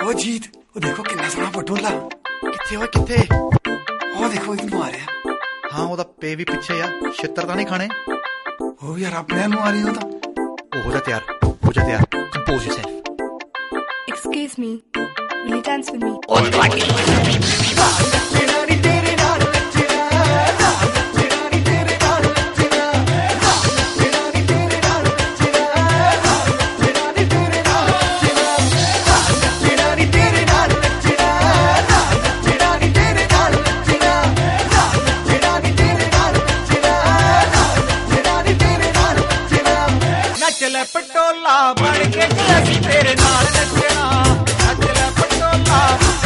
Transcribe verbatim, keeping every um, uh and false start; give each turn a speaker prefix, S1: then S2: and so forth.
S1: ओ जीत ओ देखो कितना सोहना पटोला
S2: किथे ਓਏ किथे
S1: ओ देखो इधर आ रहा
S2: हाँ ਉਹਦਾ ਪੇ ਵੀ ਪਿੱਛੇ ਆ ਛਿੱਤਰ ਤਾਂ ਨਹੀਂ ਖਾਣੇ
S1: ਉਹ ਵੀ ਯਾਰ ਆਪਣੇ ਨੂੰ ਆ ਰਹੀ ਉਹ ਤਾਂ
S2: ਉਹ ਹੋ ਜਾ ਤਿਆਰ ਹੋ ਜਾ ਤਿਆਰ compose yourself
S3: excuse me will you dance with me
S2: on track
S4: ਲੈ ਪਟੋਲਾ ਬਣ ਕੇ ਅਸੀਂ ਤੇਰੇ ਨਾਲ ਨੱਚਣਾ ਨੱਚ ਲੈ ਪਟੋਲਾ